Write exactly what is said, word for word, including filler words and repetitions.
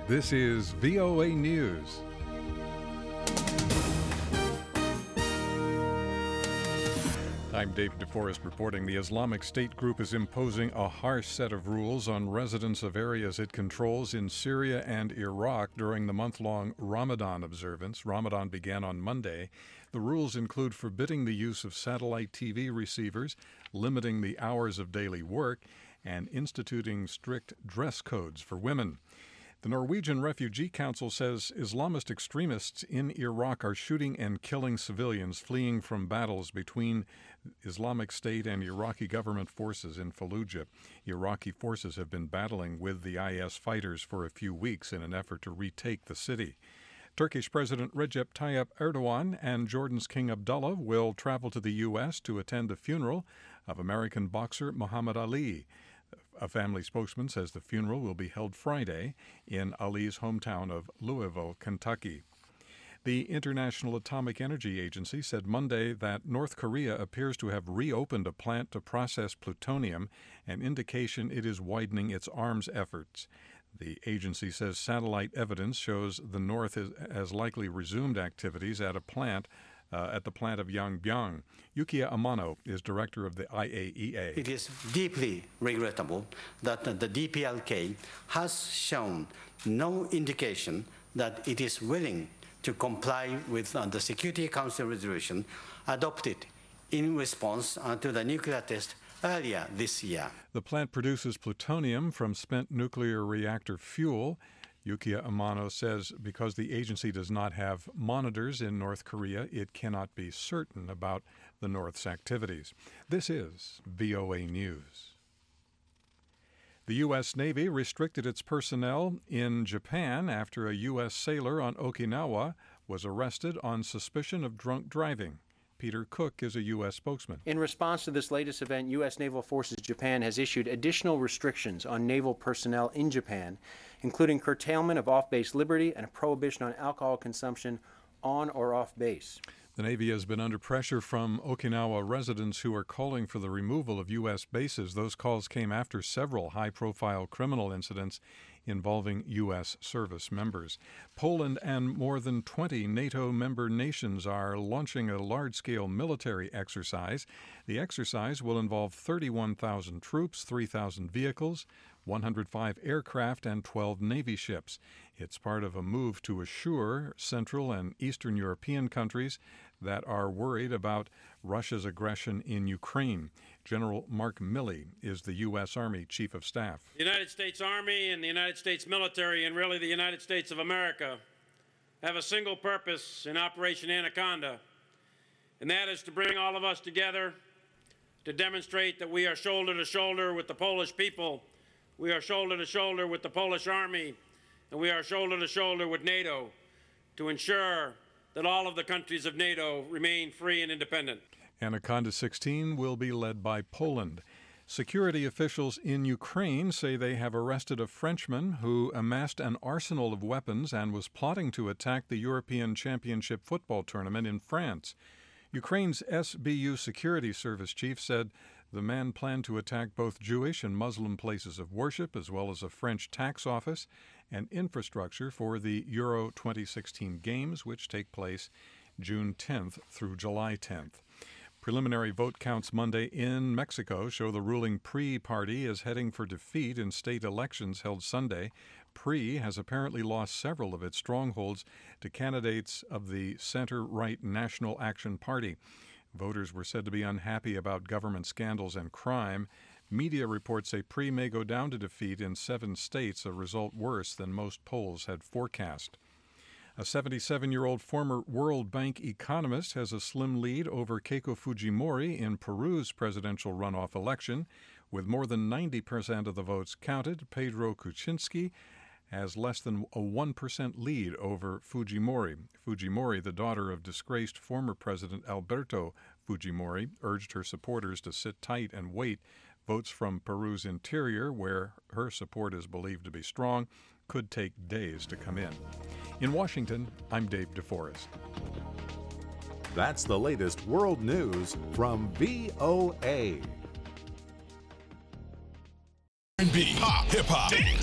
This is V O A News. I'm Dave DeForest reporting the Islamic State group is imposing a harsh set of rules on residents of areas it controls in Syria and Iraq during the month-long Ramadan observance. Ramadan began on Monday. The rules include forbidding the use of satellite T V receivers, limiting the hours of daily work, and instituting strict dress codes for women. The Norwegian Refugee Council says Islamist extremists in Iraq are shooting and killing civilians fleeing from battles between Islamic State and Iraqi government forces in Fallujah. Iraqi forces have been battling with the I S fighters for a few weeks in an effort to retake the city. Turkish President Recep Tayyip Erdogan and Jordan's King Abdullah will travel to the U S to attend the funeral of American boxer Muhammad Ali. A family spokesman says the funeral will be held Friday in Ali's hometown of Louisville, Kentucky. The International Atomic Energy Agency said Monday that North Korea appears to have reopened a plant to process plutonium, an indication it is widening its arms efforts. The agency says satellite evidence shows the North is, has likely resumed activities at a plant Uh, at the plant of Yongbyon. Yukiya Amano is director of the I A E A. It is deeply regrettable that the D P L K has shown no indication that it is willing to comply with uh, the Security Council resolution adopted in response uh, to the nuclear test earlier this year. The plant produces plutonium from spent nuclear reactor fuel. Yukiya Amano says because the agency does not have monitors in North Korea, it cannot be certain about the North's activities. This is V O A News. The U S Navy restricted its personnel in Japan after a U S sailor on Okinawa was arrested on suspicion of drunk driving. Peter Cook is a U S spokesman. In response to this latest event, U S Naval Forces Japan has issued additional restrictions on naval personnel in Japan, including curtailment of off-base liberty and a prohibition on alcohol consumption on or off base. The Navy has been under pressure from Okinawa residents who are calling for the removal of U S bases. Those calls came after several high-profile criminal incidents involving U S service members. Poland and more than twenty NATO member nations are launching a large-scale military exercise. The exercise will involve thirty-one thousand troops, three thousand vehicles, one hundred five aircraft, and twelve Navy ships. It's part of a move to assure Central and Eastern European countries that are worried about Russia's aggression in Ukraine. General Mark Milley is the U S. Army Chief of Staff. The United States Army and the United States military, and really the United States of America, have a single purpose in Operation Anaconda, and that is to bring all of us together to demonstrate that we are shoulder to shoulder with the Polish people, we are shoulder to shoulder with the Polish Army, and we are shoulder to shoulder with NATO to ensure that all of the countries of NATO remain free and independent. Anaconda sixteen will be led by Poland. Security officials in Ukraine say they have arrested a Frenchman who amassed an arsenal of weapons and was plotting to attack the European Championship football tournament in France. Ukraine's S B U security service chief said the man planned to attack both Jewish and Muslim places of worship, as well as a French tax office and infrastructure for the Euro twenty sixteen games, which take place June tenth through July tenth. Preliminary vote counts Monday in Mexico show the ruling P R I party is heading for defeat in state elections held Sunday. P R I has apparently lost several of its strongholds to candidates of the center-right National Action Party. Voters were said to be unhappy about government scandals and crime. Media reports say P R I may go down to defeat in seven states, a result worse than most polls had forecast. A seventy-seven-year-old former World Bank economist has a slim lead over Keiko Fujimori in Peru's presidential runoff election. With more than ninety percent of the votes counted, Pedro Kuczynski has less than a one percent lead over Fujimori. Fujimori, the daughter of disgraced former President Alberto Fujimori, urged her supporters to sit tight and wait. Votes from Peru's interior, where her support is believed to be strong, could take days to come in. In Washington, I'm Dave DeForest. That's the latest world news from V O A. R and B, pop, hip hop,